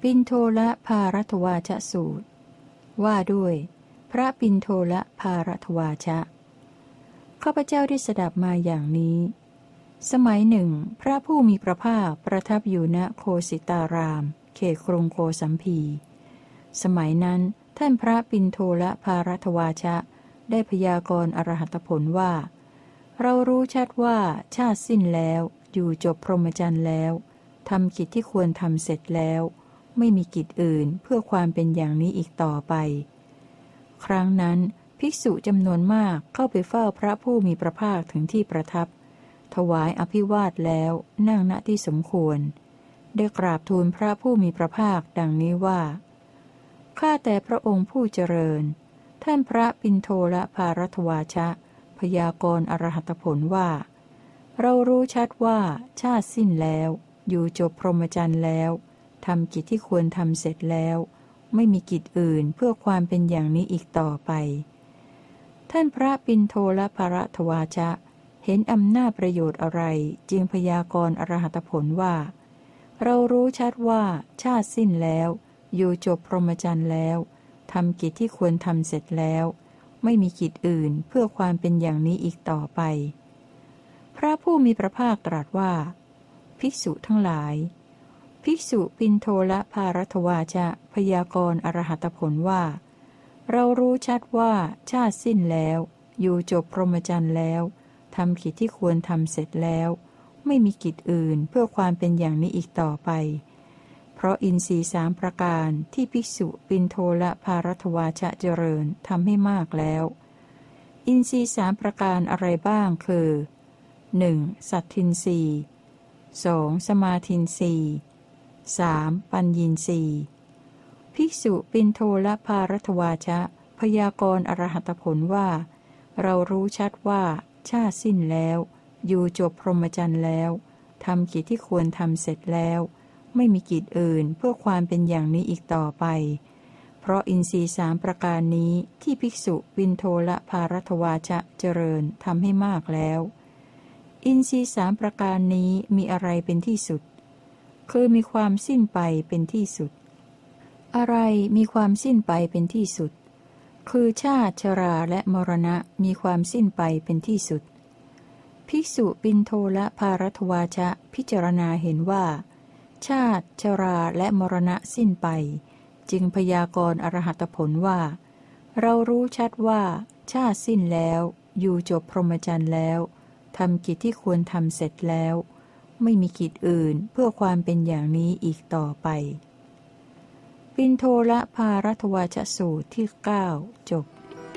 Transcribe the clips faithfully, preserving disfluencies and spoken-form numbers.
ปิณโทละภารัตวาชสูตรว่าด้วยพระปิณโทละภารัตวาชะข้าพเจ้าได้สดับมาอย่างนี้สมัยหนึ่งพระผู้มีพระภาคประทับอยู่ณโคสิตารามเขตกรุงโกสัมพีสมัยนั้นท่านพระปิณโทละภารัตวาชะได้พยากรณ์อรหัตผลว่าเรารู้ชัดว่าชาติสิ้นแล้วอยู่จบพรหมจรรย์แล้วทำกิจที่ควรทำเสร็จแล้วไม่มีกิจอื่นเพื่อความเป็นอย่างนี้อีกต่อไปครั้งนั้นภิกษุจำนวนมากเข้าไปเฝ้าพระผู้มีพระภาคถึงที่ประทับถวายอภิวาทแล้วนั่งณที่สมควรได้กราบทูลพระผู้มีพระภาคดังนี้ว่าข้าแต่พระองค์ผู้เจริญท่านพระปิณโทละภารัตวาชะพยากรณ์อรหัตผลว่าเรารู้ชัดว่าชาติสิ้นแล้วอยู่จบพรหมจรรย์แล้วทำกิจที่ควรทำเสร็จแล้วไม่มีกิจอื่นเพื่อความเป็นอย่างนี้อีกต่อไปท่านพระปิณโทละภารัตวาชะเห็นอำนาจประโยชน์อะไรจึงพยากรณ์อรหัตผลว่าเรารู้ชัดว่าชาติสิ้นแล้วอยู่จบพรหมจรรย์แล้วทำกิจที่ควรทำเสร็จแล้วไม่มีกิจอื่นเพื่อความเป็นอย่างนี้อีกต่อไปพระผู้มีพระภาคตรัสว่าภิกษุทั้งหลายภิกษุปิณโทละภารัตวาชะพยากรณ์อรหัตผลว่าเรารู้ชัดว่าชาติสิ้นแล้วอยู่จบพรหมจรรย์แล้วทำกิจที่ควรทำเสร็จแล้วไม่มีกิจอื่นเพื่อความเป็นอย่างนี้อีกต่อไปเพราะอินทรีย์สามประการที่ภิกษุปิณโทละภารัตวาชะเจริญทำให้มากแล้วอินทรีย์สามประการอะไรบ้างคือหนึ่งสัตทินทรีย์สองสมาทินทรีย์สามปัญญีทรีย์ภิกษุปิณโทละภารัตวาชะพยากรณ์อรหัตผลว่าเรารู้ชัดว่าชาติสิ้นแล้วอยู่จบพรหมจรรย์แล้วทำกิจที่ควรทำเสร็จแล้วไม่มีกิจอื่นเพื่อความเป็นอย่างนี้อีกต่อไปเพราะอินทรีย์สามประการนี้ที่ภิกษุปิณโทละภารัตวาชะเจริญทำให้มากแล้วอินทรีย์สามประการนี้มีอะไรเป็นที่สุดคือมีความสิ้นไปเป็นที่สุดอะไรมีความสิ้นไปเป็นที่สุดคือชาติชราและมรณะมีความสิ้นไปเป็นที่สุดภิกษุปิณโทละภารัตวาชะพิจารณาเห็นว่าชาติชราและมรณะสิ้นไปจึงพยากรณ์อรหัตผลว่าเรารู้ชัดว่าชาติสิ้นแล้วอยู่จบพรหมจรรย์แล้วทำกิจที่ควรทำเสร็จแล้วไม่มีกิจอื่นเพื่อความเป็นอย่างนี้อีกต่อไปปิณโทละภารัตวาชสูตรที่เก้าจบ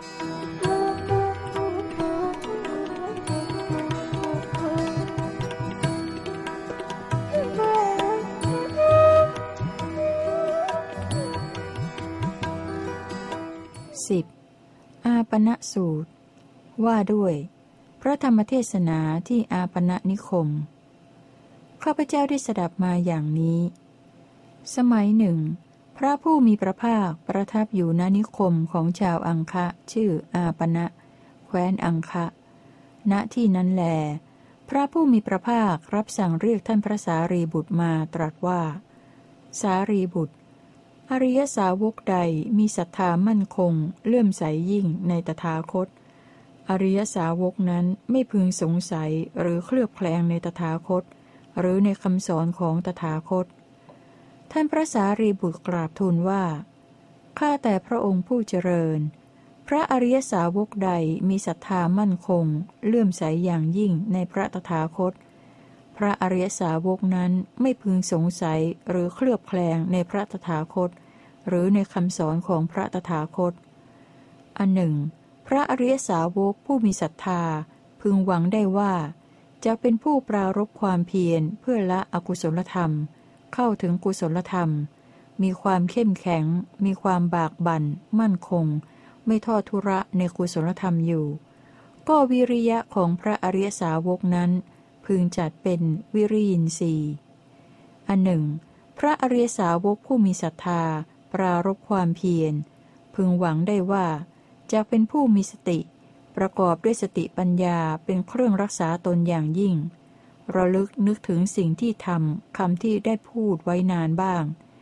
สิบอาปณสูตรว่าด้วยพระธรรมเทศนาที่อาปณนิคมข้าพเจ้าได้สดับมาอย่างนี้สมัยหนึ่งพระผู้มีพระภาคประทับอยู่ณนิคมของชาวอังคะชื่ออาปณะแคว้นอังคะณที่นั้นแลพระผู้มีพระภาครับสั่งเรียกท่านพระสารีบุตรมาตรัสว่าสารีบุตรอริยสาวกใดมีศรัทธามั่นคงเลื่อมใสยิ่งในตถาคตอริยสาวกนั้นไม่พึงสงสัยหรือเคลือบแคลงในตถาคตหรือในคำสอนของตถาคตท่านพระสารีบุตรกราบทูลว่าข้าแต่พระองค์ผู้เจริญพระอริยสาวกใดมีศรัทธามั่นคงเลื่อมใสอย่างยิ่งในพระตถาคตพระอริยสาวกนั้นไม่พึงสงสัยหรือเคลือบแคลงในพระตถาคตหรือในคำสอนของพระตถาคตอันหนึ่งพระอริยสาวกผู้มีศรัทธาพึงหวังได้ว่าจะเป็นผู้ปรารภความเพียรเพื่อละอกุศลธรรมเข้าถึงกุศลธรรมมีความเข้มแข็งมีความบากบั่นมั่นคงไม่ทอดทุระในกุศลธรรมอยู่ก็วิริยะของพระอริยสาวกนั้นพึงจัดเป็นวิริยินทรีย์อันหนึ่งพระอริยสาวกผู้มีศรัทธาปรารภความเพียรพึงหวังได้ว่าจะเป็นผู้มีสติประกอบด้วยสติปัญญาเป็นเครื่องรักษาตนอย่างยิ่งระลึกนึกถึงสิ่งที่ทำคำที่ได้พูดไว้นานบ้าง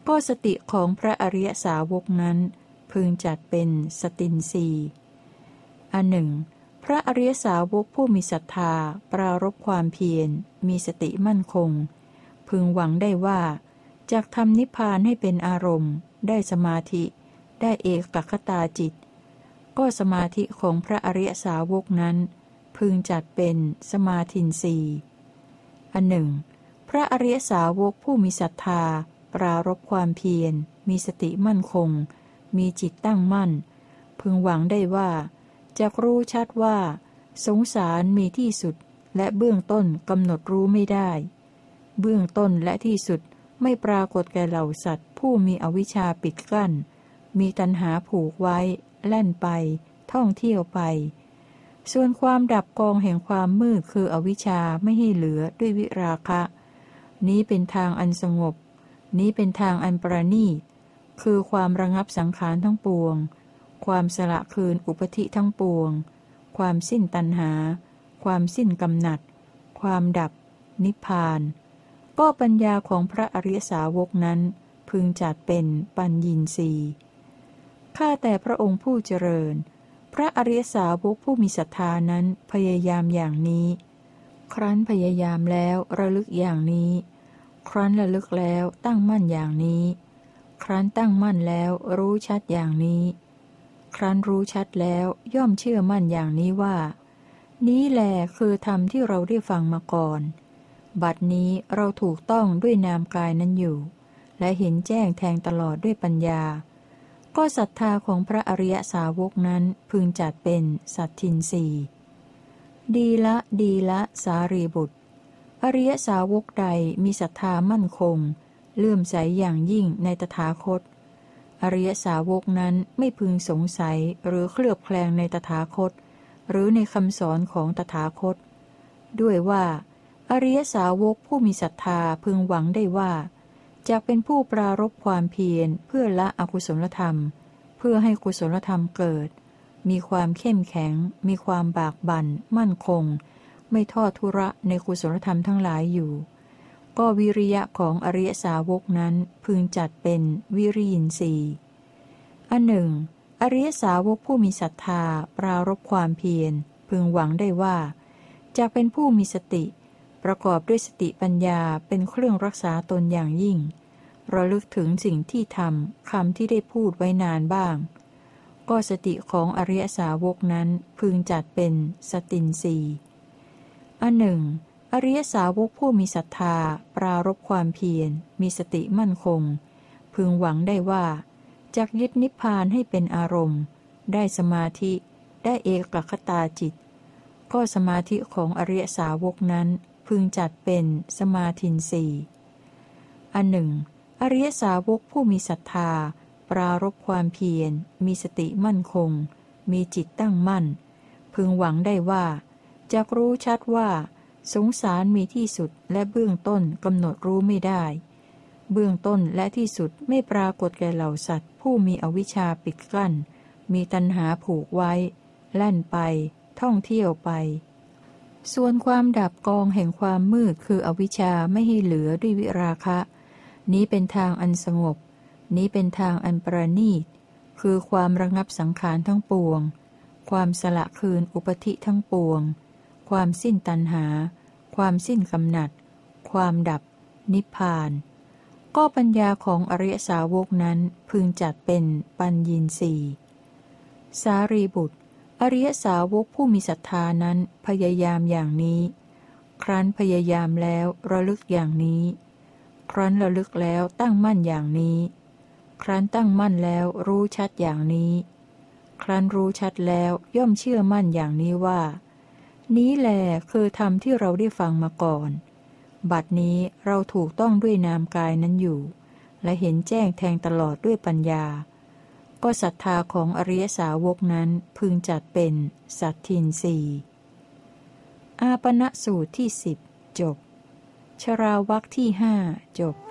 ก็สติของพระอริยสาวกนั้นพึงจัดเป็นสตินทรีย์อันหนึ่งพระอริยสาวกผู้มีศรัทธาปรารภความเพียรมีสติมั่นคงพึงหวังได้ว่าจากทำนิพพานให้เป็นอารมณ์ได้สมาธิได้เอกคตาจิตก็สมาธิของพระอริยสาวกนั้นพึงจัดเป็นสมาธินทรีย์อันหนึ่งพระอริยสาวกผู้มีศรัทธาปรารภความเพียรมีสติมั่นคงมีจิตตั้งมั่นพึงหวังได้ว่าจักรู้ชัดว่าสงสารมีที่สุดและเบื้องต้นกำหนดรู้ไม่ได้เบื้องต้นและที่สุดไม่ปรากฏแก่เหล่าสัตว์ผู้มีอวิชชาปิดกั้นมีตัณหาผูกไว้แล่นไปท่องเที่ยวไปส่วนความดับกองแห่งความมืดคืออวิชชาไม่ให้เหลือด้วยวิราคะนี้เป็นทางอันสงบนี้เป็นทางอันประณีตคือความระงับสังขารทั้งปวงความสละคืนอุปธิทั้งปวงความสิ้นตัณหาความสิ้นกำหนัดความดับนิพพานก็ปัญญาของพระอริยสาวกนั้นพึงจัดเป็นปัญญีสีข้าแต่พระองค์ผู้เจริญพระอริยสาวกผู้มีศรัทธานั้นพยายามอย่างนี้ครั้นพยายามแล้วระลึกอย่างนี้ครั้นระลึกแล้วตั้งมั่นอย่างนี้ครั้นตั้งมั่นแล้วรู้ชัดอย่างนี้ครั้นรู้ชัดแล้วย่อมเชื่อมั่นอย่างนี้ว่านี้แลคือธรรมที่เราได้ฟังมาก่อนบัดนี้เราถูกต้องด้วยนามกายนั้นอยู่และเห็นแจ้งแทงตลอดด้วยปัญญาก็ศรัทธาของพระอริยสาวกนั้นพึงจัดเป็นสัตทินรีดีละดีละสารีบุตรอริยสาวกใดมีศรัทธามั่นคงเลื่อมใสอย่างยิ่งในตถาคตอริยสาวกนั้นไม่พึงสงสัยหรือเคลือบแคลงในตถาคตหรือในคำสอนของตถาคตด้วยว่าอริยสาวกผู้มีศรัทธาพึงหวังได้ว่าจะเป็นผู้ปรารภความเพียรเพื่อละอกุศลธรรมเพื่อให้กุศลธรรมเกิดมีความเข้มแข็งมีความบากบั่นมั่นคงไม่ทอดทุระในกุศลธรรมทั้งหลายอยู่ก็วิริยะของอริยสาวกนั้นพึงจัดเป็นวิริยินทรีย์อันหนึ่งอริยสาวกผู้มีศรัทธาปรารภความเพียรพึงหวังได้ว่าจะเป็นผู้มีสติประกอบด้วยสติปัญญาเป็นเครื่องรักษาตนอย่างยิ่งระลึกถึงสิ่งที่ทำคำที่ได้พูดไว้นานบ้างก็สติของอริยสาวกนั้นพึงจัดเป็นสตินทรีย์อันหนึ่งอริยสาวกผู้มีศรัทธาปรารภความเพียรมีสติมั่นคงพึงหวังได้ว่าจักยึดนิพพานให้เป็นอารมณ์ได้สมาธิได้เอกคตาจิตก็สมาธิของอริยสาวกนั้นพึงจัดเป็นสมาธินทรีย์อันหนึ่งอริยสาวกผู้มีศรัทธาปรารภความเพียรมีสติมั่นคงมีจิตตั้งมั่นพึงหวังได้ว่าจักรู้ชัดว่าสงสารมีที่สุดและเบื้องต้นกำหนดรู้ไม่ได้เบื้องต้นและที่สุดไม่ปรากฏแก่เหล่าสัตว์ผู้มีอวิชชาปิดกั้นมีตัณหาผูกไว้แล่นไปท่องเที่ยวไปส่วนความดับกองแห่งความมืดคืออวิชชาไม่ให้เหลือด้วยวิราคะนี้เป็นทางอันสงบนี้เป็นทางอันประณีตคือความระงับสังขารทั้งปวงความสละคืนอุปธิทั้งปวงความสิ้นตัณหาความสิ้นกำหนัดความดับนิพพานก็ปัญญาของอริยสาวกนั้นพึงจัดเป็นปัญญีสีสารีบุตรอริยสาวกผู้มีศรัทธานั้นพยายามอย่างนี้ครั้นพยายามแล้วระลึกอย่างนี้ครั้นระลึกแล้วตั้งมั่นอย่างนี้ครั้นตั้งมั่นแล้วรู้ชัดอย่างนี้ครั้นรู้ชัดแล้วย่อมเชื่อมั่นอย่างนี้ว่านี้แลคือธรรมที่เราได้ฟังมาก่อนบัดนี้เราถูกต้องด้วยนามกายนั้นอยู่และเห็นแจ้งแทงตลอดด้วยปัญญาก็ศรัทธาของอริยสาวกนั้นพึงจัดเป็นสัตทินรีอาปณสูตรที่สิบจบชราวรรคที่ห้าจบ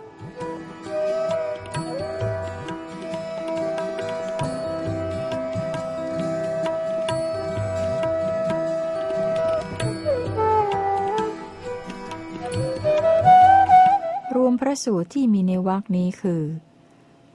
รวมพระสูตรที่มีในวรรคนี้คือ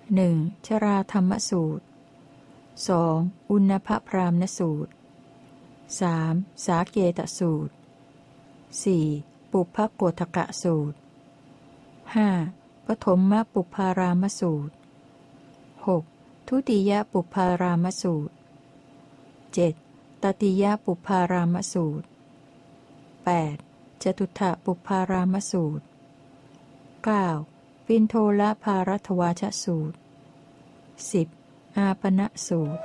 หนึ่งชราธรรมสูตร สอง อุณภพรามณสูตร สาม สาเกตสูตร สี่ ปุพพโกฏกะสูตร ห้า ปฐมปุพพารามสูตร หก ทุติยปุพพารามสูตร เจ็ด ตติยปุพพารามสูตร แปด จตุตถปุพพารามสูตร เก้า ปิณโทลภารัตถวาชสูตร สิบ อาปณสูตร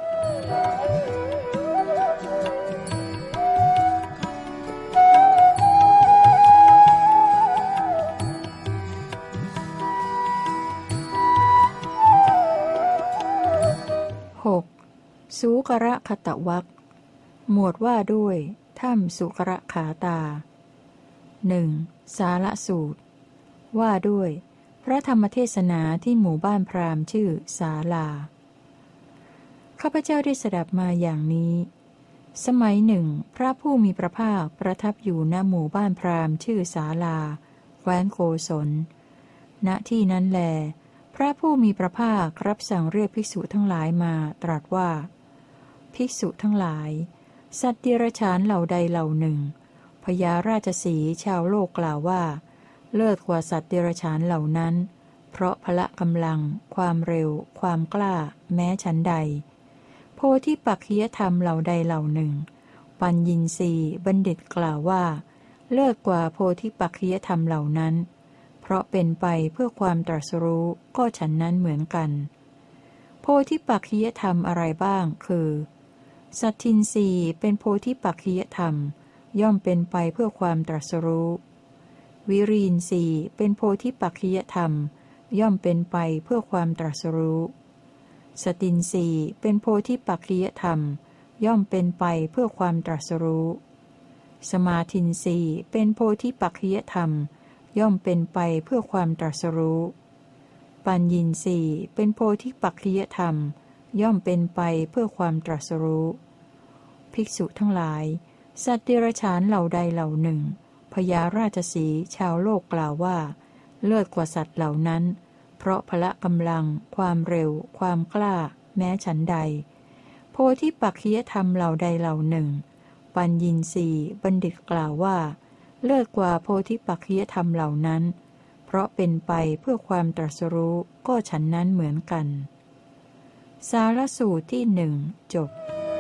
หกสูกระคตวรรคหมวดว่าด้วยถ้ำสุกระขาตาหนึ่งสาละสูตรว่าด้วยพระธรรมเทศนาที่หมู่บ้านพราหมณ์ชื่อศาลาข้าพเจ้าได้สดับมาอย่างนี้สมัยหนึ่งพระผู้มีพระภาคประทับอยู่ณหมู่บ้านพราหมณ์ชื่อศาลาแคว้นโกศลณที่นั้นแลพระผู้มีพระภาครับสั่งเรียกภิกษุทั้งหลายมาตรัสว่าภิกษุทั้งหลายสัตว์เดรัจฉานเหล่าใดเหล่าหนึ่งพญาราชสีห์ชาวโลกกล่าวว่าเลิศกว่าสัตว์เดรัจฉานเหล่านั้นเพราะพละกำลังความเร็วความกล้าแม้ฉันใดโพธิปักขิยธรรมเหล่าใดเหล่าหนึ่งปัญญินทรีย์บัณฑิตกล่าวว่าเลิศกว่าโพธิปักขิยธรรมเหล่านั้นเพราะเป็นไปเพื่อความตรัสรู้ก็ฉันนั้นเหมือนกันโพธิปักขิยธรรมอะไรบ้างคือสัตทินทรีย์เป็นโพธิปักขิยธรรมย่อมเป็นไปเพื่อความตรัสรู้วิริยินทรีย์เป็นโพธิปักขิยธรรมย่อมเป็นไปเพื่อความตรัสรู้สตินทรีย์เป็นโพธิปักขิยธรรมย่อมเป็นไปเพื่อความตรัสรู้สมาธินทรีย์เป็นโพธิปักขิยธรรมย่อมเป็นไปเพื่อความตรัสรู้ปัญญินทรีย์เป็นโพธิปักขิยธรรมย่อมเป็นไปเพื่อความตรัสรู้ภิกษุทั้งหลายสัตว์เดรัจฉานเหล่าใดเหล่าหนึ่งพญาราชสีห์ชาวโลกกล่าวว่าเลิศกว่าสัตว์เหล่านั้นเพราะพละกำลังความเร็วความกล้าแม้ฉันใดโพธิปักขิยธรรมเหล่าใดเหล่าหนึ่งปัญญินทรีย์บัณฑิตกล่าวว่าเลิศกว่าโพธิปักขิยธรรมเหล่านั้นเพราะเป็นไปเพื่อความตรัสรู้ก็ฉันนั้นเหมือนกันสารสูตรที่หนึ่งจบ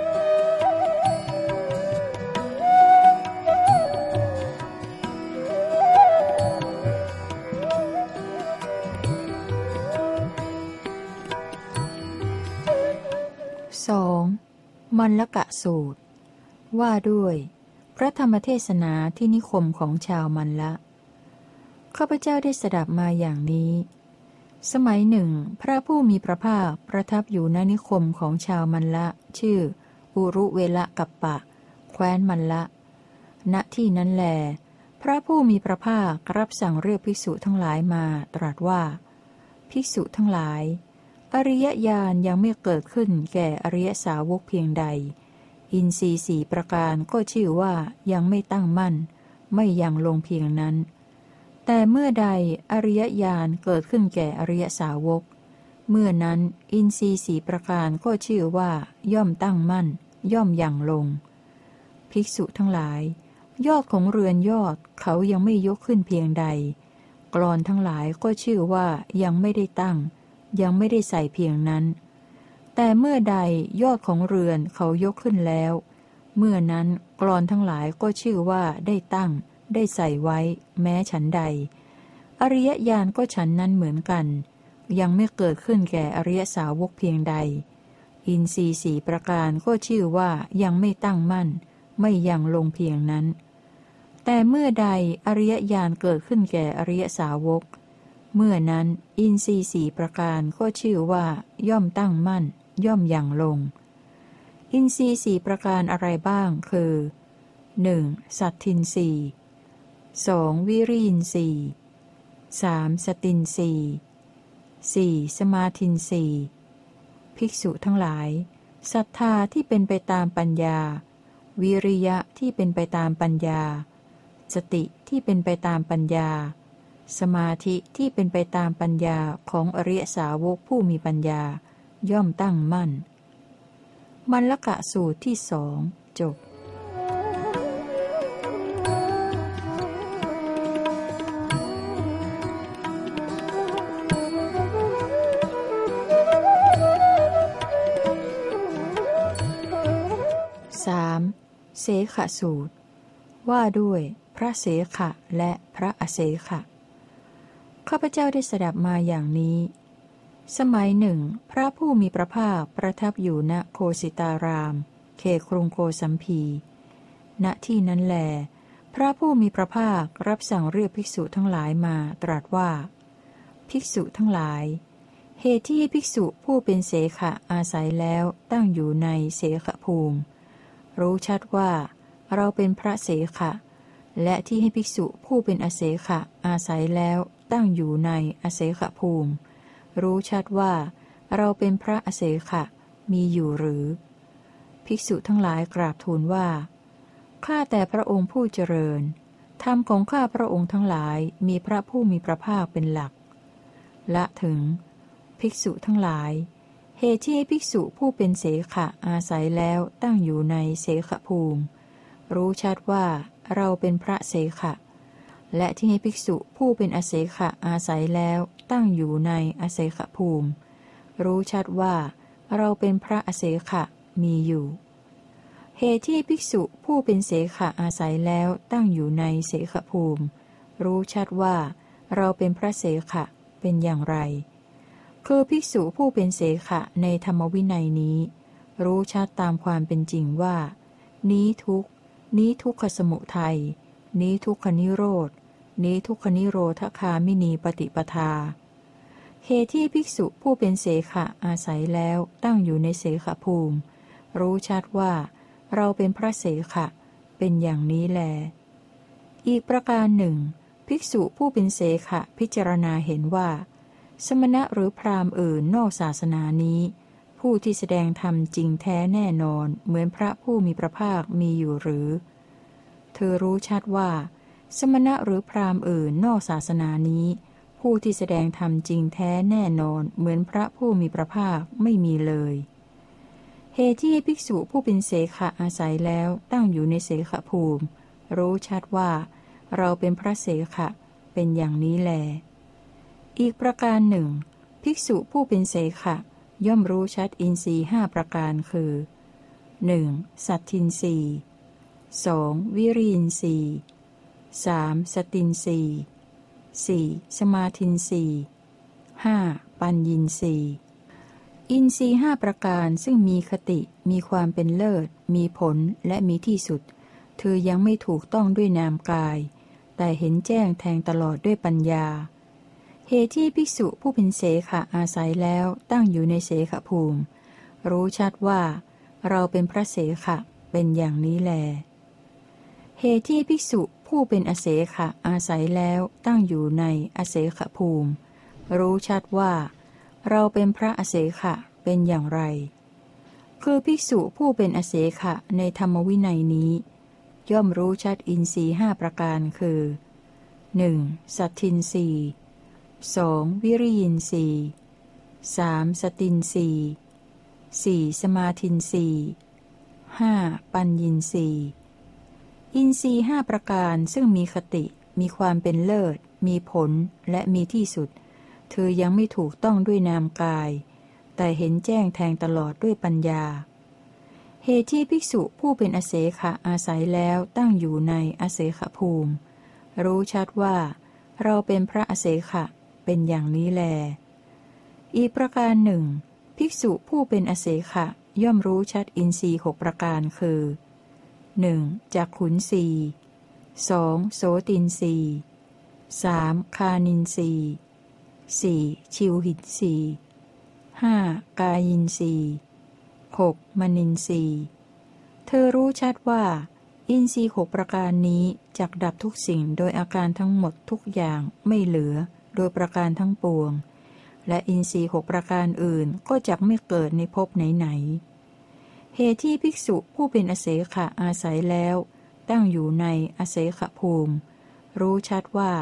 สองมัลลกะสูตรว่าด้วยพระธรรมเทศนาที่นิคมของชาวมัลละข้าพเจ้าได้สดับมาอย่างนี้สมัยหนึ่งพระผู้มีพระภาคประทับอยู่ณนิคมของชาวมัลละชื่ออุรุเวละกัปปะแคว้นมัลละณที่นั้นแลพระผู้มีพระภาครับสั่งเรียกภิกษุทั้งหลายมาตรัสว่าภิกษุทั้งหลายอริยญาณยังไม่เกิดขึ้นแก่อริยสาวกเพียงใดอินทรีย์สี่ประการก็ชื่อว่ายังไม่ตั้งมั่นไม่ยังลงเพียงนั้นแต่เมื่อใดอริยญาณเกิดขึ้นแก่อริยสาวกเมื่อนั้นอินทรีย์สี่ประการก็ชื่อว่าย่อมตั้งมั่นย่อมยังลงภิกษุทั้งหลายยอดของเรือนยอดเขายังไม่ยกขึ้นเพียงใดกลอนทั้งหลายก็ชื่อว่ายังไม่ได้ตั้งยังไม่ได้ใส่เพียงนั้นแต่เมื่อใดยอดของเรือนเขายกขึ้นแล้วเมื่อนั้นกลอนทั้งหลายก็ชื่อว่าได้ตั้งได้ใส่ไว้แม้ฉันใดอริยญาณก็ฉันนั้นเหมือนกันยังไม่เกิดขึ้นแก่อริยสาวกเพียงใดอินทรีย์สี่ประการก็ชื่อว่ายังไม่ตั้งมั่นไม่ยังลงเพียงนั้นแต่เมื่อใดอริยญาณเกิดขึ้นแก่อริยสาวกเมื่อนั้นอินทรีย์สี่ประการก็ชื่อว่าย่อมตั้งมั่นย่อมยังลงอินทรีย์สี่ประการอะไรบ้างคือหนึ่งสัตทินทรีย์สองวิริยินทรีย์สามสตินทรีย์สี่สมาธินทรีย์ภิกษุทั้งหลายศรัทธาที่เป็นไปตามปัญญาวิริยะที่เป็นไปตามปัญญาสติที่เป็นไปตามปัญญาสมาธิที่เป็นไปตามปัญญาของอริยสาวกผู้มีปัญญาย่อมตั้งมั่นมัลลกะสูตรที่สองจบสามเสขสูตรว่าด้วยพระเสขะและพระอเสขะข้าพเจ้าได้สดับมาอย่างนี้สมัยหนึ่งพระผู้มีพระภาคประทับอยู่ณโคสิตารามเขตกรุงโกสัมพีณที่นั้นแลพระผู้มีพระภาครับสั่งเรียกภิกษุทั้งหลายมาตรัสว่าภิกษุทั้งหลายเหตุที่ภิกษุผู้เป็นเสขะอาศัยแล้วตั้งอยู่ในเสขภูมิรู้ชัดว่าเราเป็นพระเสขะและที่ให้ภิกษุผู้เป็นอเสขะอาศัยแล้วตั้งอยู่ในอเสขภูมิรู้ชัดว่าเราเป็นพระอเสขะมีอยู่หรือภิกษุทั้งหลายกราบทูลว่าข้าแต่พระองค์ผู้เจริญธรรมของข้าพระองค์ทั้งหลายมีพระผู้มีพระภาคเป็นหลักละถึงภิกษุทั้งหลายเหตุที่ภิกษุผู้เป็นเสขะอาศัยแล้วตั้งอยู่ในเสขภูมิรู้ชัดว่าเราเป็นพระเสขะและที่ให้ภิกษุผู้เป็นอเสขะอาศัยแล้วตั้งอยู่ในอเสขภูมิรู้ชัดว่าเราเป็นพระอเสขะมีอยู่เหตุที่ภิกษุผู้เป็นเสขะอาศัยแล้วตั้งอยู่ในเสขภูมิรู้ชัดว่าเราเป็นพระเสขะเป็นอย่างไรคือภิกษุผู้เป็นเสขะในธรรมวินัยนี้รู้ชัดตามความเป็นจริงว่านี้ทุกข์นี้ทุกขสมุทัยนี้ทุกขนิโรธนี้ทุกขนิโรธคามินีปฏิปทาเหตุที่ภิกษุผู้เป็นเสขะอาศัยแล้วตั้งอยู่ในเสขภูมิรู้ชัดว่าเราเป็นพระเสขะเป็นอย่างนี้แลอีกประการหนึ่งภิกษุผู้เป็นเสขะพิจารณาเห็นว่าสมณะหรือพราหมณ์อื่นนอกศาสนานี้ผู้ที่แสดงธรรมจริงแท้แน่นอนเหมือนพระผู้มีพระภาคมีอยู่หรือเธอรู้ชัดว่าสมณะหรือพราหมณ์อื่นนอกศาสนานี้ผู้ที่แสดงธรรมจริงแท้แน่นอนเหมือนพระผู้มีพระภาคไม่มีเลยเหตุที่ภิกษุผู้เป็นเสขะอาศัยแล้วตั้งอยู่ในเสขภูมิรู้ชัดว่าเราเป็นพระเสขะเป็นอย่างนี้แลอีกประการหนึ่งภิกษุผู้เป็นเสขะย่อมรู้ชัดอินทรีย์ห้าประการคือ หนึ่ง. สัตทินทรีย์ สอง. วิริยินทรีย์ สาม. สตินทรีย์ สี่. สมาธินทรีย์ ห้า. ปัญญินทรีย์อินทรีย์ห้าประการซึ่งมีคติมีความเป็นเลิศมีผลและมีที่สุดเธอยังไม่ถูกต้องด้วยนามกายแต่เห็นแจ้งแทงตลอดด้วยปัญญาเหตุที่ภิกษุผู้เป็นเสขะอาศัยแล้วตั้งอยู่ในเสขภูมิรู้ชัดว่าเราเป็นพระเสขะเป็นอย่างนี้แลเหตุที่ภิกษุผู้เป็นอเสขะอาศัยแล้วตั้งอยู่ในอเสขภูมิรู้ชัดว่าเราเป็นพระอเสขะเป็นอย่างไรคือภิกษุผู้เป็นอเสขะในธรรมวินัยนี้ย่อมรู้ชัดอินทรีย์ห้าประการคือ หนึ่ง. สัตทินทรีย์ สอง. วิริยินทรีย์ สาม. สตินทรีย์ สี่. สมาธินทรีย์ ห้า. ปัญญินทรีย์อินทรีย์ห้าประการซึ่งมีคติมีความเป็นเลิศมีผลและมีที่สุดเธอยังไม่ถูกต้องด้วยนามกายแต่เห็นแจ้งแทงตลอดด้วยปัญญาเหตุที่ภิกษุผู้เป็นอเสขะอาศัยแล้วตั้งอยู่ในอเสขภูมิรู้ชัดว่าเราเป็นพระอเสขะเป็นอย่างนี้แลอีกประการหนึ่งภิกษุผู้เป็นอเสขะย่อมรู้ชัดอินทรีย์หกประการคือ หนึ่ง. จักขุนทรีย์ สอง. โสตินทรีย์ สาม. คานินทรีย์ สี่. ชิวหินทรีย์ ห้า. กายินทรีย์ หก. มนินทรีย์เธอรู้ชัดว่าอินทรีย์หกประการนี้จักดับทุกสิ่งโดยอาการทั้งหมดทุกอย่างไม่เหลือโดยประการทั้งปวงและอินทรีย์หกประการอื่นก็จักไม่เกิดในภพไหนๆเหตุที่ภิกษุผู้เป็นอเสขะอาศัยแล้วตั้งอยู่ในอเสขภูมิรู้ชัดว่า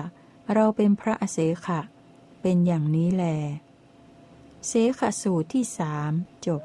เราเป็นพระอเสขะเป็นอย่างนี้แลเสขสูตรที่สามจบ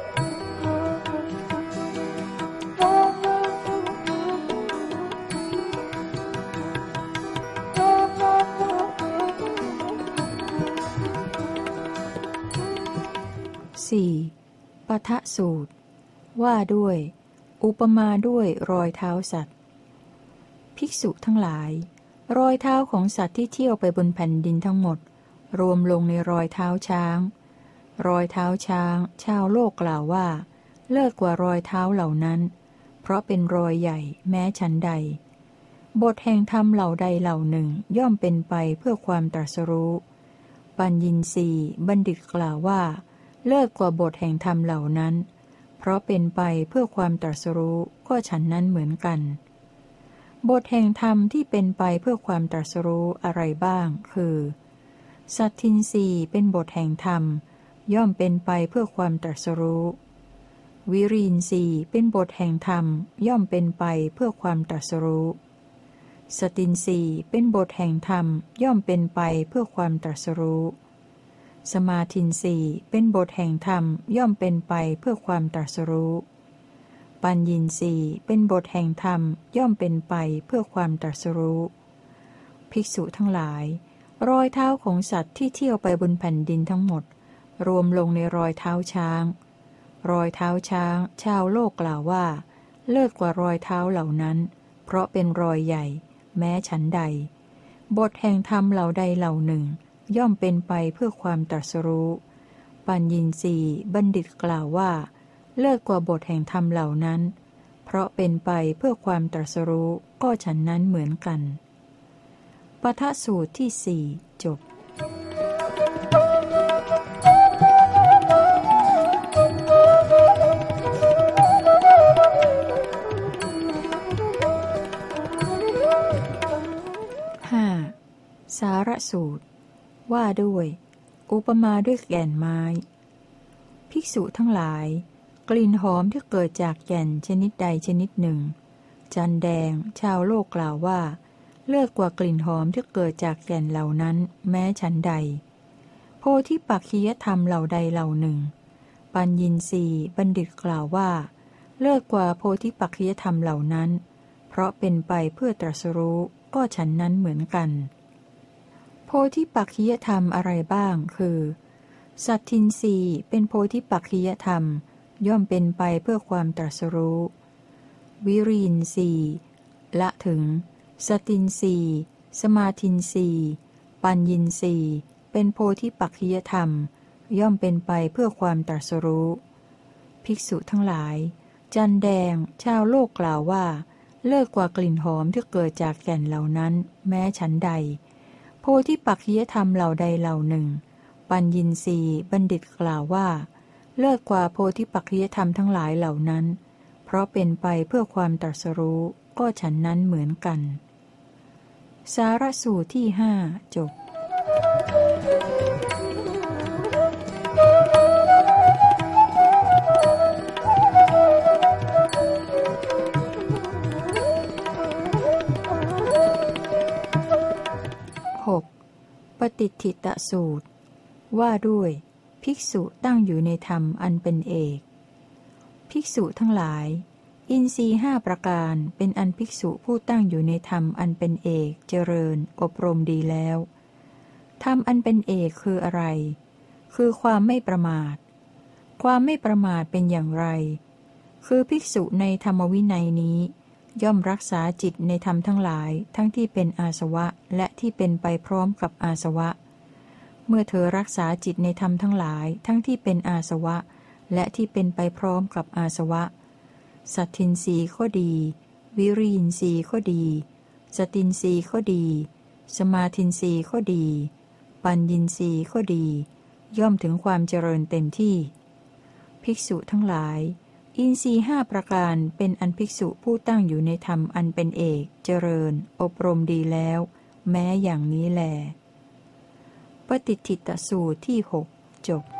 สี่ปทะสูตรว่าด้วยอุปมาด้วยรอยเท้าสัตว์ภิกษุทั้งหลายรอยเท้าของสัตว์ที่เที่ยวไปบนแผ่นดินทั้งหมดรวมลงในรอยเท้าช้างรอยเท้าช้างชาวโลกกล่าวว่าเลิศกว่ารอยเท้าเหล่านั้นเพราะเป็นรอยใหญ่แม้ฉันใดบทแห่งธรรมเหล่าใดเหล่าหนึ่งย่อมเป็นไปเพื่อความตรัสรู้ปัญญินทรีย์บัณฑิตกล่าวว่าเลิศกว่าบทแห่งธรรมเหล่านั้นเพราะเป็นไปเพื่อความตรัสรู้ก็ฉันนั้นเหมือนกันบทแห่งธรรมที่เป็นไปเพื่อความตรัสรู้อะไรบ้างคือสัตทินรีเป็นบทแห่งธรรมย่อมเป็นไปเพื่อความตรัสรู้วิริยินทรีย์เป็นบทแห่งธรรมย่อมเป็นไปเพื่อความตรัสรู้สตินรีย์เป็นบทแห่งธรรมย่อมเป็นไปเพื่อความตรัสรู้สมาธินรีย์เป็นบทแห่งธรรมย่อมเป็นไปเพื่อความตรัสรู้ปัญญินทรีย์เป็นบทแห่งธรรมย่อมเป็นไปเพื่อความตรัสรู้ภิกษุทั้งหลายรอยเท้าของสัตว์ที่เที่ยวไปบนแผ่นดินทั้งหมดรวมลงในรอยเท้าช้างรอยเท้าช้างชาวโลกกล่าวว่าเลิศกว่ารอยเท้าเหล่านั้นเพราะเป็นรอยใหญ่แม้ฉันใดบทแห่งธรรมเหล่าใดเหล่าหนึ่งย่อมเป็นไปเพื่อความตรัสรู้ปัญญินทรีย์บัณฑิตกล่าวว่าเลิศกว่าบทแห่งธรรมเหล่านั้นเพราะเป็นไปเพื่อความตรัสรู้ก็ฉันนั้นเหมือนกันปทะสูตรที่สี่จบห้าสารสูตรว่าด้วยอุปมาด้วยแก่นไม้ภิกษุทั้งหลายกลิ่นหอมที่เกิดจากแก่นชนิดใดชนิดหนึ่งจันแดงชาวโลกกล่าวว่าเลิศกว่ากลิ่นหอมที่เกิดจากแก่นเหล่านั้นแม้ฉันใดโพธิปักขิยธรรมเหล่าใดเหล่าหนึ่งปัญญินทรีย์บัณฑิตกล่าวว่าเลิศกว่าโพธิปักขิยธรรมเหล่านั้นเพราะเป็นไปเพื่อตรัสรู้ก็ฉันนั้นเหมือนกันโพธิปักขิยธรรมอะไรบ้างคือสัตทินรีย์เป็นโพธิปักขิยธรรมย่อมเป็นไปเพื่อความตรัสรู้วิริยินทรีย์ละถึงสตินทรีย์สมาธินทรีย์ปัญญินทรีย์เป็นโพธิปักขิยธรรมย่อมเป็นไปเพื่อความตรัสรู้ภิกษุทั้งหลายจันแดงชาวโลกกล่าวว่าเลิศกว่ากลิ่นหอมที่เกิดจากแก่นเหล่านั้นแม้ฉันใดโพธิปักขิยธรรมเหล่าใดเหล่าหนึ่งปัญญินทรีย์บัณฑิตกล่าวว่าเลิศกว่าโพธิปักขิยธรรมทั้งหลายเหล่านั้นเพราะเป็นไปเพื่อความตรัสรู้ก็ฉันนั้นเหมือนกันสารสูตรที่ห้าจบหกปฏิทิตสูตรว่าด้วยภิกษุตั้งอยู่ในธรรมอันเป็นเอกภิกษุทั้งหลายอินทรีย์ห้าประการเป็นอันภิกษุผู้ตั้งอยู่ในธรรมอันเป็นเอกเจริญอบรมดีแล้วธรรมอันเป็นเอกคืออะไรคือความไม่ประมาทความไม่ประมาทเป็นอย่างไรคือภิกษุในธรรมวินัยนี้ย่อมรักษาจิตในธรรมทั้งหลายทั้งที่เป็นอาสวะและที่เป็นไปพร้อมกับอาสวะเมื่อเธอรักษาจิตในธรรมทั้งหลายทั้งที่เป็นอาสวะและที่เป็นไปพร้อมกับอาสวะสัตทินรีย์ก็ดีวิริยินทรีย์ก็ดีสตินทรีย์ก็ดีสมาธินทรีย์ก็ดีปัญญินทรีย์ก็ดีย่อมถึงความเจริญเต็มที่ภิกษุทั้งหลายอินทรีย์ห้าประการเป็นอันภิกษุผู้ตั้งอยู่ในธรรมอันเป็นเอกเจริญอบรมดีแล้วแม้อย่างนี้แลปฏิทิตสูตรที่หกจบ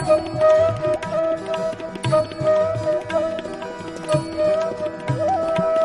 ห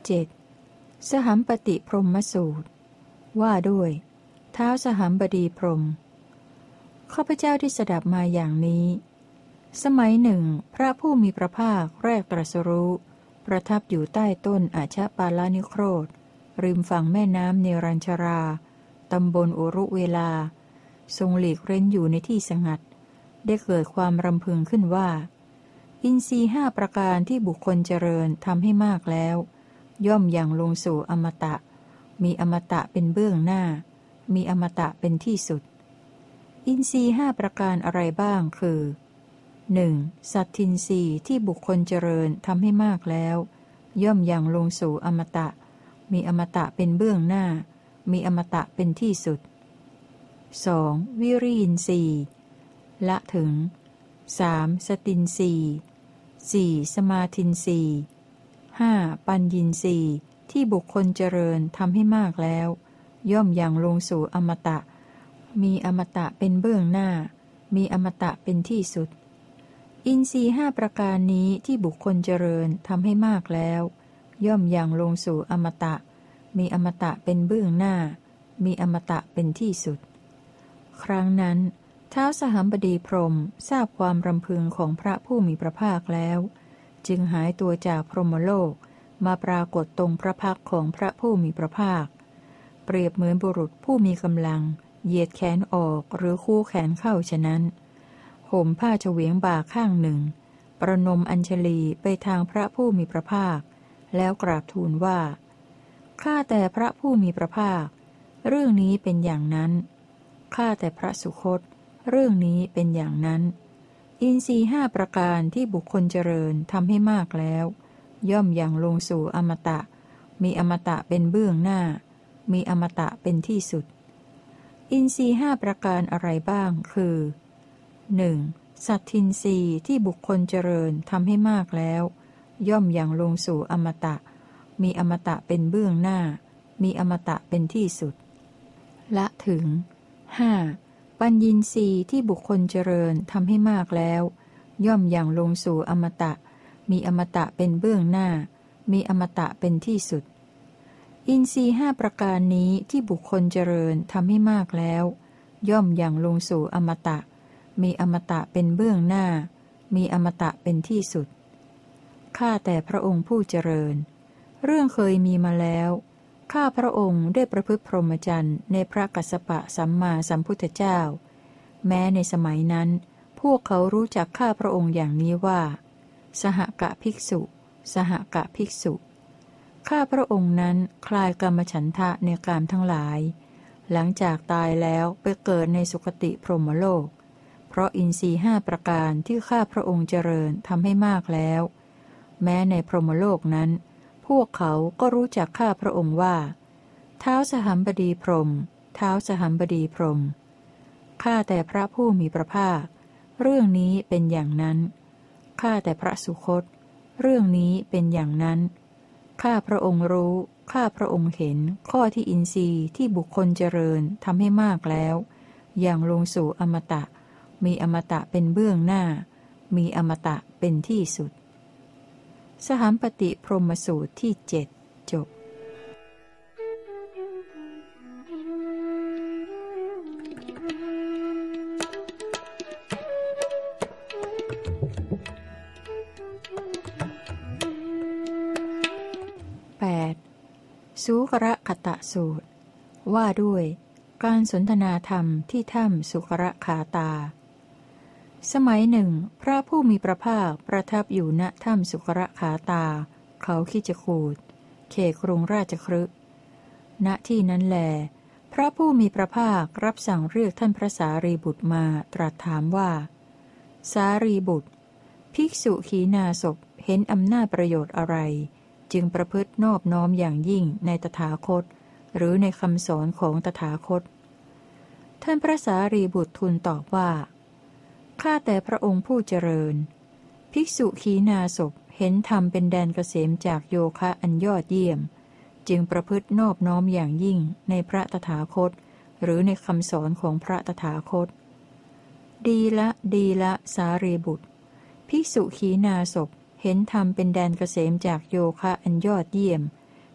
เจ็ดสหัมปติพรหมสูตรว่าด้วยท้าวสหัมบดีพรหมข้าพเจ้าที่สดับมาอย่างนี้สมัยหนึ่งพระผู้มีพระภาคแรกตรัสรู้ประทับอยู่ใต้ต้นอาชปาลานิโครธริมฝั่งแม่น้ำเนรัญชราตำบลอุรุเวลาทรงหลีกเร้นอยู่ในที่สงัดได้เกิดความรำพึงขึ้นว่าอินทรีย์ห้าประการที่บุคคลเจริญทำให้มากแล้วย่อมยังลงสู่อมตะมีอมตะเป็นเบื้องหน้ามีอมตะเป็นที่สุดอินทรีย์ห้าประการอะไรบ้างคือ หนึ่ง. สัตทินทรีย์ที่บุคคลเจริญทำให้มากแล้วย่อมยังลงสู่อมตะมีอมตะเป็นเบื้องหน้ามีอมตะเป็นที่สุด สอง. วิริยินทรีย์ละถึง สาม. สตินทรีย์ สี่. สมาธินทรีย์ ห้า. ปัญญินทรีย์ที่บุคคลเจริญทำให้มากแล้วย่อมยังลงสู่อมตะมีอมตะเป็นเบื้องหน้ามีอมตะเป็นที่สุดอินทรีย์ห้าประการนี้ที่บุคคลเจริญทำให้มากแล้วย่อมยังลงสู่อมตะมีอมตะเป็นเบื้องหน้ามีอมตะเป็นที่สุดครั้งนั้นท้าวสหัมบดีพรหมทราบความรำพึงของพระผู้มีพระภาคแล้วจึงหายตัวจากพรหมโลกมาปรากฏตรงพระพักตร์ของพระผู้มีพระภาคเปรียบเหมือนบุรุษผู้มีกำลังเหยียดแขนออกหรือคู่แขนเข้าฉะนั้นห่มผ้าเฉวียงบ่าข้างหนึ่งประนมอัญชลีไปทางพระผู้มีพระภาคแล้วกราบทูลว่าข้าแต่พระผู้มีพระภาคเรื่องนี้เป็นอย่างนั้นข้าแต่พระสุคตเรื่องนี้เป็นอย่างนั้นอินทรีย์ห้าประการที่บุคคลเจริญทำให้มากแล้วย่อมยังลงสู่อมตะมีอมตะเป็นเบื้องหน้ามีอมตะเป็นที่สุดอินทรีย์ห้าประการอะไรบ้างคือ หนึ่ง. สัตทินทรีย์ที่บุคคลเจริญทำให้มากแล้วย่อมยังลงสู่อมตะมีอมตะเป็นเบื้องหน้ามีอมตะเป็นที่สุดละถึง ห้า. ปัญญินทรีย์ที่บุคคลเจริญทำให้มากแล้วย่อมยังลงสู่อมตะมีอมตะเป็นเบื้องหน้ามีอมตะเป็นที่สุดอินทรีย์ห้าประการนี้ที่บุคคลเจริญทำให้มากแล้วย่อมยังลงสู่อมตะมีอมตะเป็นเบื้องหน้ามีอมตะเป็นที่สุดข้าแต่พระองค์ผู้เจริญเรื่องเคยมีมาแล้วข้าพระองค์ได้ประพฤติพรหมจรรย์ในพระกัสสปะสัมมาสัมพุทธเจ้าแม้ในสมัยนั้นพวกเขารู้จักข้าพระองค์อย่างนี้ว่าสหกะภิกษุสหกะภิกษุข้าพระองค์นั้นคลายกามฉันทะในกามทั้งหลายหลังจากตายแล้วไปเกิดในสุคติพรหมโลกเพราะอินทรีย์ห้าประการที่ข้าพระองค์เจริญทำให้มากแล้วแม้ในพรหมโลกนั้นพวกเขาก็รู้จักข้าพระองค์ว่าท้าวสหัมบดีพรหมท้าวสหัมบดีพรหมข้าแต่พระผู้มีพระภาคเรื่องนี้เป็นอย่างนั้นข้าแต่พระสุคตเรื่องนี้เป็นอย่างนั้นข้าพระองค์รู้ข้าพระองค์เห็นข้อที่อินทรีย์ที่บุคคลเจริญทำให้มากแล้วอย่างลงสู่อมตะมีอมตะเป็นเบื้องหน้ามีอมตะเป็นที่สุดสหัมปติพรหมสูตรที่เจ็ดจบแปด. สูกรคตสูตรว่าด้วยการสนทนาธรรมที่ถ้ำสุกรขาตาสมัยหนึ่งพระผู้มีพระภาคประทับอยู่ณถ้ำสุกรขาตาเขาคิจกูฏเขตกรุงราชคฤห์ณที่นั้นแลพระผู้มีพระภาครับสั่งเรียกท่านพระสารีบุตรมาตรัสถามว่าสารีบุตรภิกษุขีณาสพเห็นอำนาจประโยชน์อะไรจึงประพฤตินอบน้อมอย่างยิ่งในตถาคตหรือในคำสอนของตถาคตท่านพระสารีบุตรทูลตอบว่าข้าแต่พระองค์ผู้เจริญภิกษุขีณาสพเห็นธรรมเป็นแดนเกษมจากโยคะอันยอดเยี่ยมจึงประพฤตินอบน้อมอย่างยิ่งในพระตถาคตหรือในคำสอนของพระตถาคตดีละดีละสารีบุตรภิกษุขีณาสพเห็นธรรมเป็นแดนเกษมจากโยคะอันยอดเยี่ยม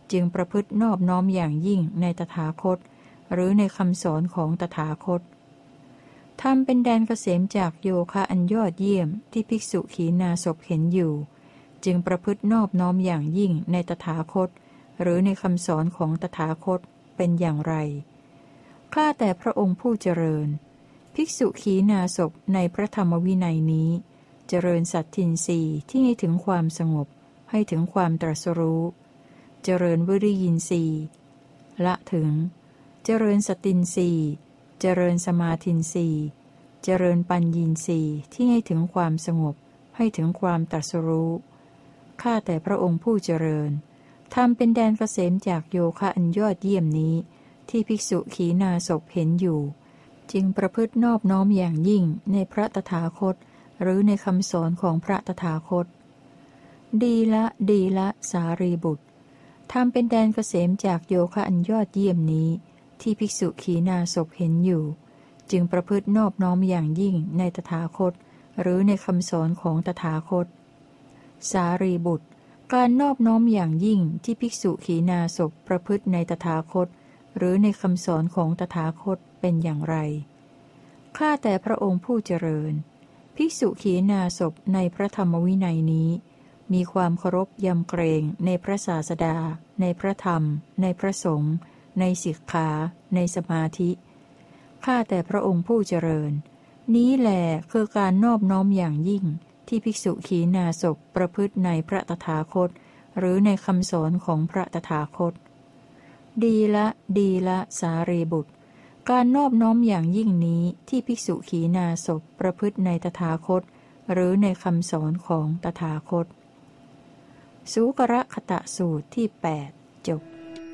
จึงประพฤตินอบน้อมอย่างยิ่งในตถาคตหรือในคำสอนของตถาคตธรรมเป็นแดนเกษมจากโยคะอันยอดเยี่ยมที่ภิกษุขีณาสพเห็นอยู่จึงประพฤตินอบน้อมอย่างยิ่งในตถาคตหรือในคำสอนของตถาคตเป็นอย่างไรข้าแต่พระองค์ผู้เจริญภิกษุขีณาสพในพระธรรมวินัยนี้เจริญสัตทินรีที่ให้ถึงความสงบให้ถึงความตรัสรู้เจริญวิริยินทรีย์ละถึงเจริญสตินทรีย์เจริญสมาธินทรีย์เจริญปัญญีนทรีย์ที่ให้ถึงความสงบให้ถึงความตรัสรู้ข้าแต่พระองค์ผู้เจริญธรรมเป็นแดนเกษมจากโยคะอันยอดเยี่ยมนี้ที่ภิกษุขีณาสพเห็นอยู่จึงประพฤตินอบน้อมอย่างยิ่งในพระตถาคตหรือในคำสอนของพระตถาคตดีละดีละสารีบุตรธรรมเป็นแดนเกษมจากโยคะอันยอดเยี่ยมนี้ที่ภิกษุขีณาสพเห็นอยู่จึงประพฤตินอบน้อมอย่างยิ่งในตถาคตหรือในคำสอนของตถาคตสารีบุตรการนอบน้อมอย่างยิ่งที่ภิกษุขีณาสพประพฤติในตถาคตหรือในคำสอนของตถาคตเป็นอย่างไรข้าแต่พระองค์ผู้เจริญภิกษุขีณาสพในพระธรรมวินัยนี้มีความเคารพยำเกรงในพระศาสดาในพระธรรมในพระสงฆ์ในสิกขาในสมาธิข้าแต่พระองค์ผู้เจริญนี้แหละคือการนอบน้อมอย่างยิ่งที่ภิกษุขีณาสพประพฤติในพระตถาคตหรือในคำสอนของพระตถาคตดีละดีละสารีบุตรการนอบน้อมอย่างยิ่งนี้ที่ภิกษุขีณาสพประพฤติในตถาคตหรือในคำสอนของตถาคตสูกรคตสูตรที่แปดจบ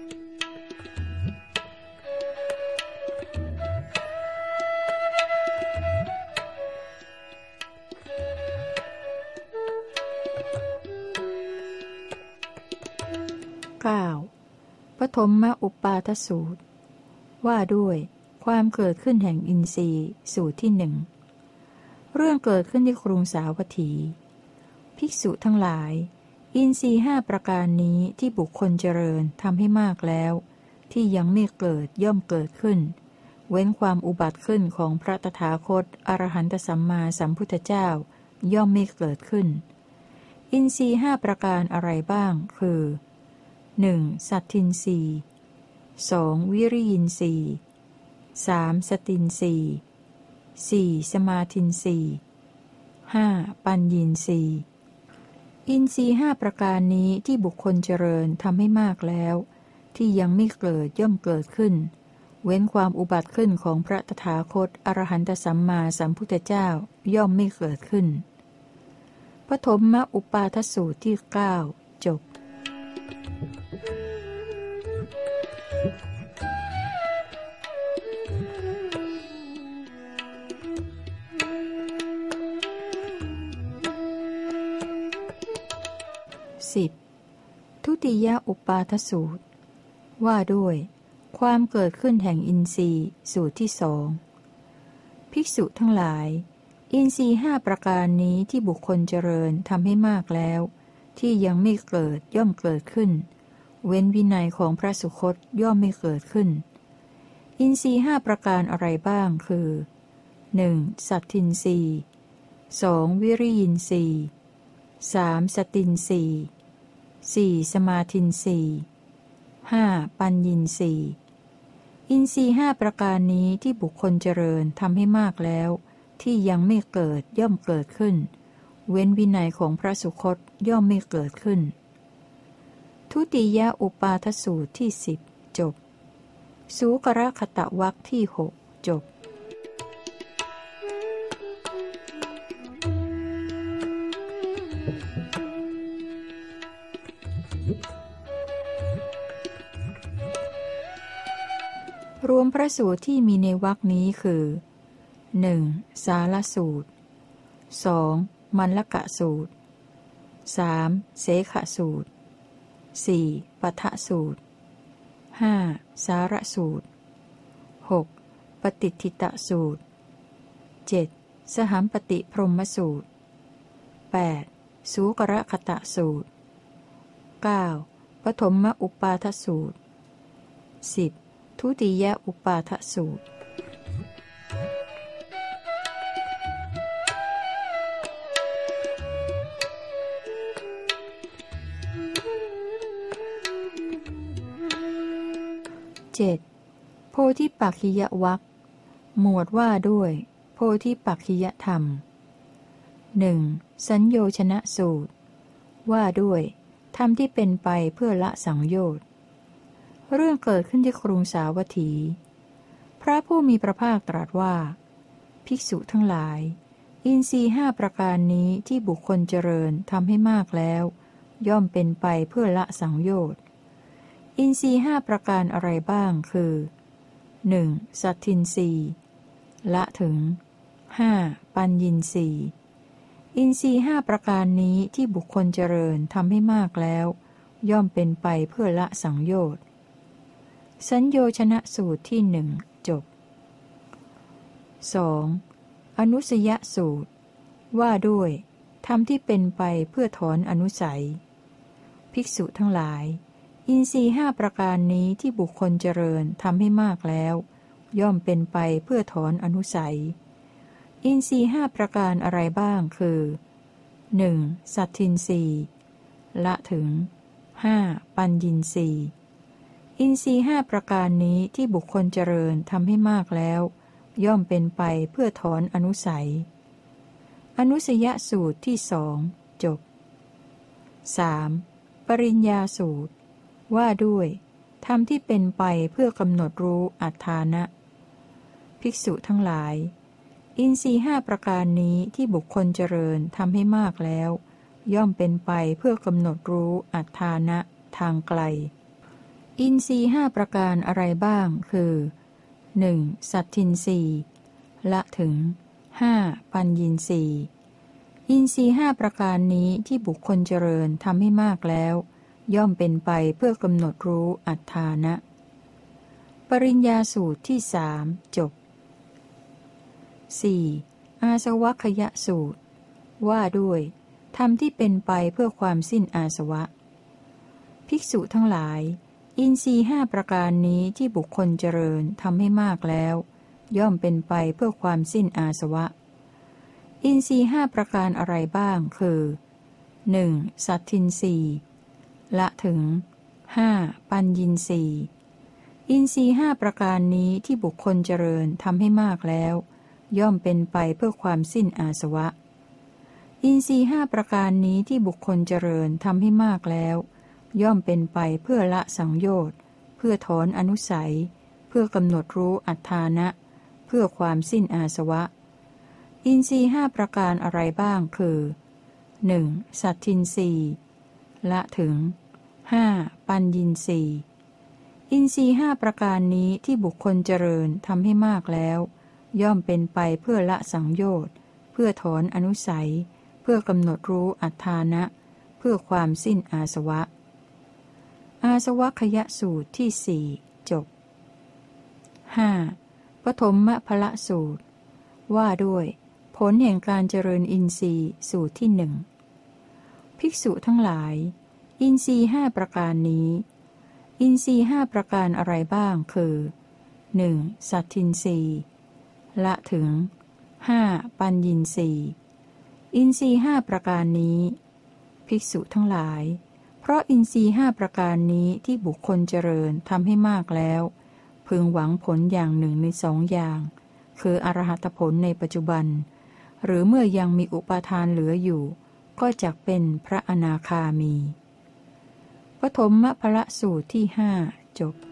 เก้าปฐมอุปาทสูตรว่าด้วยความเกิดขึ้นแห่งอินทรีย์สูตรที่หนึ่งเรื่องเกิดขึ้นที่กรุงสาวัตถีภิกษุทั้งหลายอินทรีย์ห้าประการนี้ที่บุคคลเจริญทำให้มากแล้วที่ยังไม่เกิดย่อมเกิดขึ้นเว้นความอุบัติขึ้นของพระตถาคตอรหันตสัมมาสัมพุทธเจ้าย่อมไม่เกิดขึ้นอินทรีย์ห้าประการอะไรบ้างคือหนึ่งสัตทินทรีย์สองวิริยินทรีย์สามสตินทรีย์สี่สมาธินทรีย์ห้าปัญญีนทรีย์อินทรีย์ห้าประการนี้ที่บุคคลเจริญทำให้มากแล้วที่ยังไม่เกิดย่อมเกิดขึ้นเว้นความอุบัติขึ้นของพระตถาคตอรหันตสัมมาสัมพุทธเจ้าย่อมไม่เกิดขึ้นปฐมอุปาทสูตรที่เก้าจบสิบทุติยอุปาทสูตรว่าด้วยความเกิดขึ้นแห่งอินทรีย์สูตรที่สองภิกษุทั้งหลายอินทรีย์ห้าประการนี้ที่บุคคลเจริญทำให้มากแล้วที่ยังไม่เกิดย่อมเกิดขึ้นเว้นวินัยของพระสุคตย่อมไม่เกิดขึ้นอินทรีย์ห้าประการอะไรบ้างคือหนึ่งสัตทินทรีย์สองวิริยินทรีย์สามสตินทรีย์สี่สมาธินทรีย์ห้าปัญญีนทรีย์อินทรีย์ห้าประการนี้ที่บุคคลเจริญทำให้มากแล้วที่ยังไม่เกิดย่อมเกิดขึ้นเว้นวินัยของพระสุคตย่อมไม่เกิดขึ้นทุติยอุปาทสูตรที่สิบจบสูกรคตวรรคที่หกจบรวมพระสูตรที่มีในวรรคนี้คือหนึ่งสาลสูตรสองมัลลกะสูตรสามเสขสูตรสี่ปทะสูตรห้าสารสูตรหกปฏิทิตะสูตรเจ็ดสหัมปติพรหมสูตรแปดสูกรคตสูตรเก้าปฐมอุปาทสูตร สิบ. ทุติยอุปาทสูตรเจ็ด. โพธิปักขิยวรรคหมวดว่าด้วยโพธิปักขิยธรรมหนึ่ง. สัญโยชนะสูตรว่าด้วยธรรมที่เป็นไปเพื่อละสังโยชน์เรื่องเกิดขึ้นที่กรุงสาวัตถีพระผู้มีพระภาคตรัสว่าภิกษุทั้งหลายอินทรีย์ห้าประการนี้ที่บุคคลเจริญทำให้มากแล้วย่อมเป็นไปเพื่อละสังโยชน์อินทรีย์ห้าประการอะไรบ้างคือ หนึ่ง. สัตทินทรีย์ละถึง ห้า. ปัญญินทรีย์อินทรีย์ห้าประการนี้ที่บุคคลเจริญทำให้มากแล้วย่อมเป็นไปเพื่อละสังโยชน์สัญโยชนะสูตรที่หนึ่งจบ สอง. อนุสยสูตรว่าด้วยธรรมที่เป็นไปเพื่อถอนอนุสัยภิกษุทั้งหลายอินทรีย์ห้าประการนี้ที่บุคคลเจริญทำให้มากแล้วย่อมเป็นไปเพื่อถอนอนุสัยอินทรีย์ห้าประการอะไรบ้างคือ หนึ่ง. สัตทินทรีย์ละถึง ห้า. ปัญญินทรีย์อินทรีย์ห้าประการนี้ที่บุคคลเจริญทำให้มากแล้วย่อมเป็นไปเพื่อถอนอนุสัยอนุสยสูตรที่สองจบ สาม. ปริญญาสูตรว่าด้วยธรรมที่เป็นไปเพื่อกำหนดรู้อัฏฐานะภิกษุทั้งหลายอินทรีย์ห้าประการนี้ที่บุคคลเจริญทำให้มากแล้วย่อมเป็นไปเพื่อกำหนดรู้อัฏฐานะทางไกลอินทรีย์ห้าประการอะไรบ้างคือ หนึ่ง. สัตทินทรีย์ละถึง ห้า. ปัญญินทรีย์อินทรีย์ห้าประการนี้ที่บุคคลเจริญทำให้มากแล้วย่อมเป็นไปเพื่อกำหนดรู้อัฏฐานะปริญญาสูตรที่สามจบ สี่. อาสวัคยสูตรว่าด้วยธรรมที่เป็นไปเพื่อความสิ้นอาสวะภิกษุทั้งหลายอินทรีย์ห้าประการนี้ที่บุคคลเจริญทำให้มากแล้วย่อมเป็นไปเพื่อความสิ้นอาสวะอินทรีย์ห้าประการอะไรบ้างคือ หนึ่ง. สัตทินทรีย์ละถึง ห้า. ปัญญินทรีย์อินทรีย์ห้าประการนี้ที่บุคคลเจริญทำให้มากแล้วย่อมเป็นไปเพื่อความสิ้นอาสวะอินทรีย์ห้าประการนี้ที่บุคคลเจริญทำให้มากแล้วย่อมเป็นไปเพื่อละสังโยชน์เพื่อถอนอนุสัยเพื่อกำหนดรู้อัฏฐานะเพื่อความสิ้นอาสวะอินทรีย์ห้าประการอะไรบ้างคือ หนึ่ง. สัตทินทรีย์ละถึง ห้า. ปัญญินทรีย์อินทรีย์ห้าประการนี้ที่บุคคลเจริญทำให้มากแล้วย่อมเป็นไปเพื่อละสังโยชน์เพื่อถอนอนุสัยเพื่อกำหนดรู้อัฏฐานะเพื่อความสิ้นอาสวะอาสวัคยสูตรที่สี่จบ ห้า. ปฐมพละสูตรว่าด้วยผลแห่งการเจริญอินทรีย์สูตรที่หนึ่งภิกษุทั้งหลายอินทรีย์ห้าประการนี้อินทรีย์ห้าประการอะไรบ้างคือ หนึ่ง. สัตทินทรีย์ละถึง ห้า. ปัญญินทรีย์อินทรีย์ห้าประการนี้ภิกษุทั้งหลายเพราะอินทรีย์ห้าประการนี้ที่บุคคลเจริญทำให้มากแล้วพึงหวังผลอย่างหนึ่งในสองอย่างคืออรหัตผลในปัจจุบันหรือเมื่อยังมีอุปาทานเหลืออยู่ก็จักเป็นพระอนาคามีปฐมพละสูตรที่ห้าจบ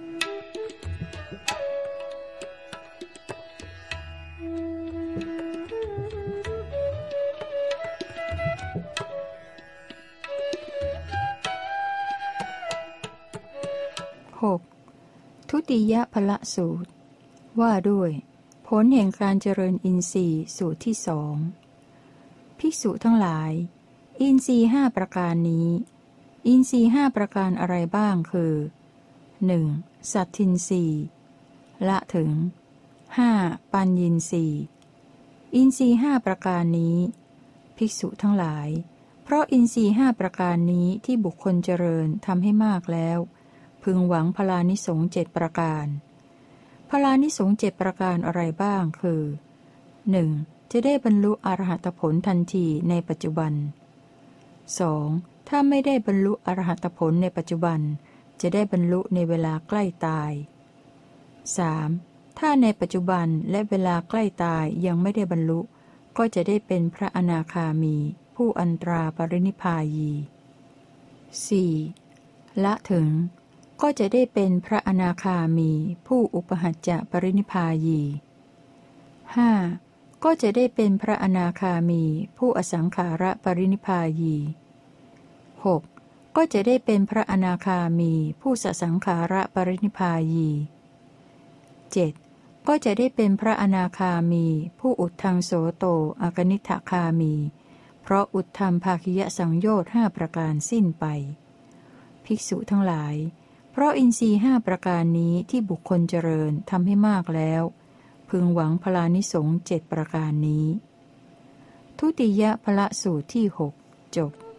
หก. ทุติยพละสูตรว่าด้วยผลแห่งการเจริญอินทรีย์สูตรที่สองภิกษุทั้งหลายอินทรีย์ห้าประการนี้อินทรีย์ห้าประการอะไรบ้างคือ หนึ่ง. สัตทินทรีย์ละถึง ห้า. ปัญญินทรีย์อินทรีย์ห้าประการนี้ภิกษุทั้งหลายเพราะอินทรีย์ห้าประการนี้ที่บุคคลเจริญทำให้มากแล้วพึงหวังพลานิสงส์เจ็ดประการพลานิสงส์เจ็ดประการอะไรบ้างคือ หนึ่ง. จะได้บรรลุอรหัตผลทันทีในปัจจุบัน สอง. ถ้าไม่ได้บรรลุอรหัตผลในปัจจุบันจะได้บรรลุในเวลาใกล้ตาย สาม. ถ้าในปัจจุบันและเวลาใกล้ตายยังไม่ได้บรรลุก็จะได้เป็นพระอนาคามีผู้อันตราปรินิพพายี สี่. ละถึงก็จะได้เป็นพระอนาคามีผู้อุปหัจจะปรินิพพายี ห้า. ก็จะได้เป็นพระอนาคามีผู้อสังขาระปรินิพพายี หก. ก็จะได้เป็นพระอนาคามีผู้สสังขาระปรินิพพายี เจ็ด. ก็จะได้เป็นพระอนาคามีผู้อุทธังโสโตอากนิทธคามีเพราะอุทธัมภาคิยสังโยชน์ห้าประการสิ้นไปภิกษุทั้งหลายเพราะอินทรีย์ห้าประการนี้ที่บุคคลเจริญทำให้มากแล้วพึงหวังพลานิสงส์เจ็ดประการนี้ทุติยพละสูตรที่หกจบ